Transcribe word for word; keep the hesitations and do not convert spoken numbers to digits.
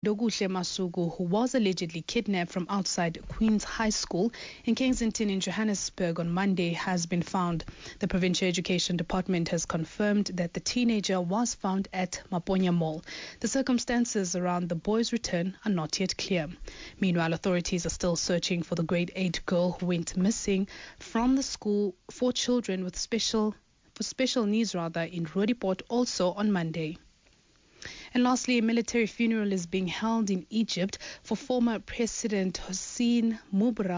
Ndokuhle Masuku, who was allegedly kidnapped from outside Queen's High School in Kensington in Johannesburg on Monday, has been found. The Provincial Education Department has confirmed that the teenager was found at Maponya Mall. The circumstances around the boy's return are not yet clear. Meanwhile, authorities are still searching for the grade eight girl who went missing from the school for children with special for special needs rather in Roodepoort also on Monday. And lastly, a military funeral is being held in Egypt for former President Hosni Mubarak.